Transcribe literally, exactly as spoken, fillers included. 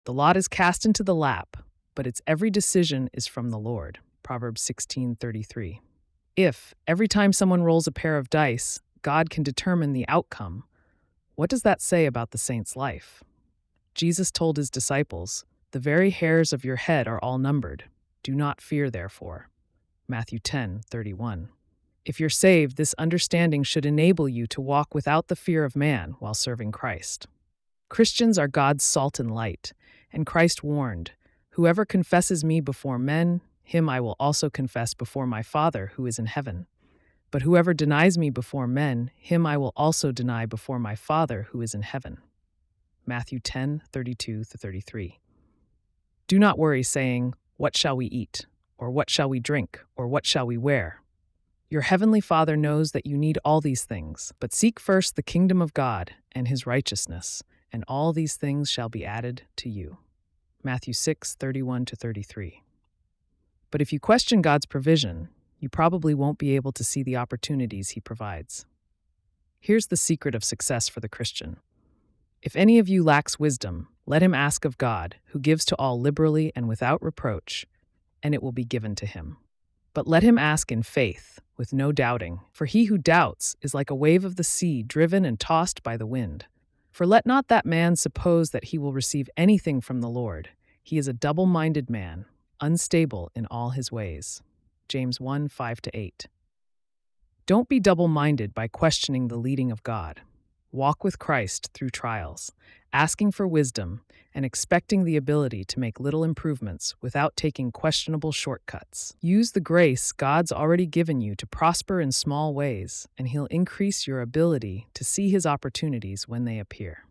The lot is cast into the lap, but its every decision is from the Lord. Proverbs sixteen thirty-three. If, every time someone rolls a pair of dice, God can determine the outcome, what does that say about the saint's life? Jesus told his disciples, "The very hairs of your head are all numbered. Do not fear, therefore." Matthew ten thirty-one. If you're saved, this understanding should enable you to walk without the fear of man while serving Christ. Christians are God's salt and light, and Christ warned, "Whoever confesses me before men, him I will also confess before my Father who is in heaven. But whoever denies me before men, him I will also deny before my Father who is in heaven." Matthew ten thirty-two to thirty-three. Do not worry, saying, "What shall we eat? Or what shall we drink? Or what shall we wear?" Your heavenly Father knows that you need all these things, but seek first the kingdom of God and his righteousness, and all these things shall be added to you. Matthew six thirty-one to thirty-three. But if you question God's provision, you probably won't be able to see the opportunities he provides. Here's the secret of success for the Christian. If any of you lacks wisdom, let him ask of God, who gives to all liberally and without reproach, and it will be given to him. But let him ask in faith, with no doubting, for he who doubts is like a wave of the sea driven and tossed by the wind. For let not that man suppose that he will receive anything from the Lord. He is a double-minded man, unstable in all his ways. James one five to eight. Don't be double-minded by questioning the leading of God. Walk with Christ through trials, asking for wisdom and expecting the ability to make little improvements without taking questionable shortcuts. Use the grace God's already given you to prosper in small ways, and he'll increase your ability to see his opportunities when they appear.